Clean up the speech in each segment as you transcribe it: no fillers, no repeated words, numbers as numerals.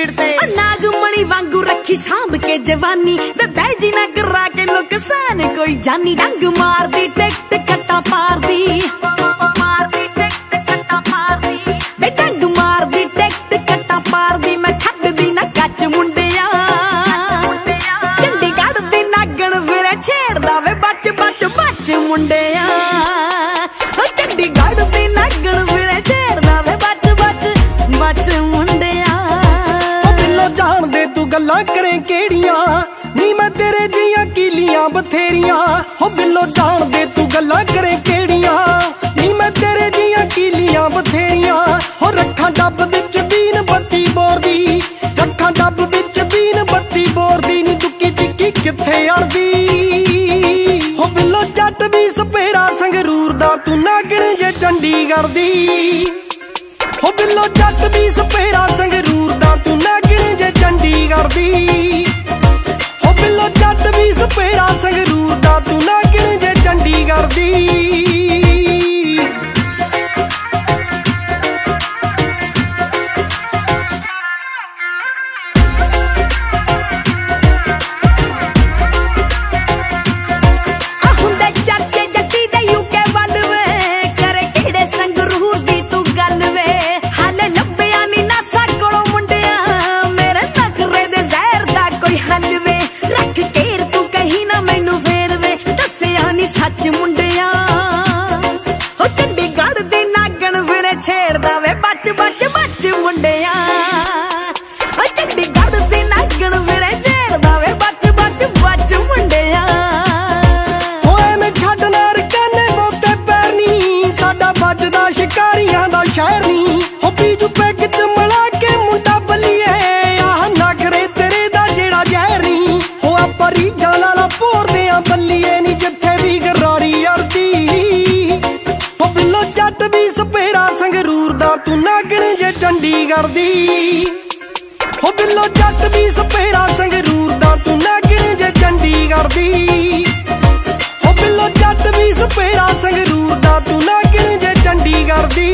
speed ते नागमणी वांगू रखी सांभ के जवानी वे बैजी ना करा के नुकसान कोई जानी डंग मार दी टिकट कट्टा पार दी वे डंग मार दी टिकट कट्टा पार दी मैं छड्ड दी ना कच मुंडिया चंडीगढ़ दी नागण फिर छेड़दा वे बच बच बच मुंडिया चंडीगढ़ दी नागण फिर छेड़दा वे बच बच बच मुंडिया दिलों जान दे तू गल्लां करे केड़ियां नी मैं तेरे जियां कीलियां बथेरियां हो बिल्लो जान दे तू गल्लां करे केड़ियां नी मैं तेरे जियां कीलियां बथेरियां हो रखा डब विच बीन बत्ती बोर दी रखा डब विच बीन बत्ती बोर दी नी दुक्की तिक्की किथे अड़दी हो बिल्लो जट भी सपेरा संगरूर दा तू नागण जे चंडीगढ़ दी हो बिल्लो जट भी सपेरा संगरूर दा तू नागण जे चंडीगढ़ दी हो बिल्लो जट भी सपेरा संगरूर दा तू नागण जे चंडीगढ़ दी सच मुंडिया हो चंडीगढ़ दी नागण फिर छेड़दा वे बच बच बच मुंडिया हो चंडीगढ़ दी नागण फिर छेड़दा वे बच बच बच मुंडिया होए मैं छड्डना रकाने मोते पैरनी साडा बजदा शिकारियां दा शहर नी हो बीजू पैग च मिला के मुंडा बलिए आह नखरे तेरे दा जेड़ा जहर नी हो आपां रीझां लाला भोरदे आ बलिए नी जट भी सपेरा संगरूर दा तू नागण जे चंडीगढ़ दी हो बिल्लो जट भी सपेरा संगरूर दा तू नागण जे चंडीगढ़ दी हो बिल्लो जट भी सपेरा संगरूर दा तू नागण जे चंडीगढ़ दी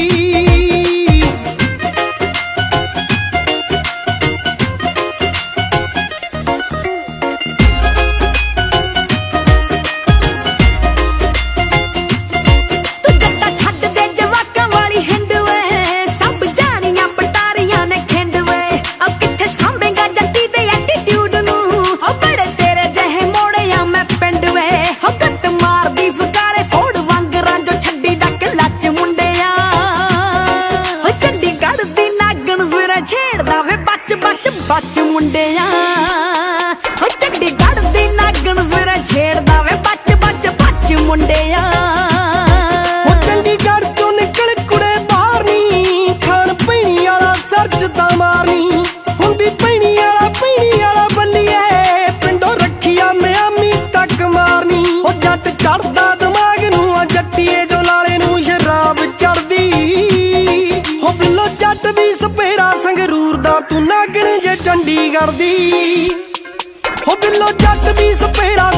बच मुंडिया हो चंडीगढ़ दी नागण फिर छेड़दा वे बच बच बच मुंडिया हो चंडीगढ़ चों निकल कुड़े बाहर नी खान पीनी वाला सर्च दा मारनी हुंदी पीनी वाला बल्लिए पिंडों रखिया मियामी तक मारनी हो जट चढ़दा दिमाग नूं आ जट्टीए जो लाले नूं शराब चढ़दी हो बिल्लो जट भी सपेरा संगरूर दा तू नागण जे चंडीगढ़ दी हो बिल्लो जट भी सपेरा